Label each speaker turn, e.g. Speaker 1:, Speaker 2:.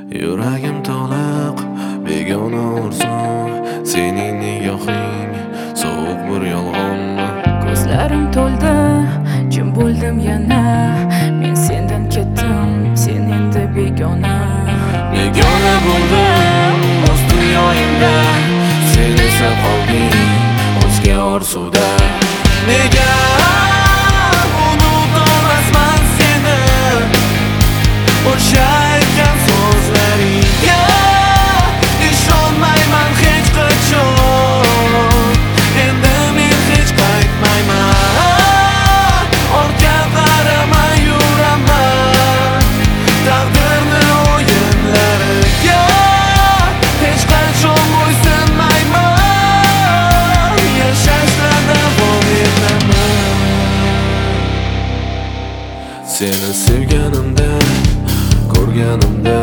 Speaker 1: Yuragim to'liq begona orzu, sening nigohing sovuq bir yolg'onmi?
Speaker 2: Ko'zlarim to'ldi, jim bo'ldim yana. Men sendan ketdim, sen endi begona.
Speaker 1: Begona bo'ldim o'z dunyoyimda, sen esa qolding o'zga orzuda. Nega unutolmasman seni, o'sha aytgan so'zlaringga ishonmayman hech qachon. Endi men hech qaytmayman, ortga qaramay yuraman. Taqdirni o'yinlariga hech qachon bo'ysunmayman, yashashda davom etaman. Seni sevganimda, ko'rganimda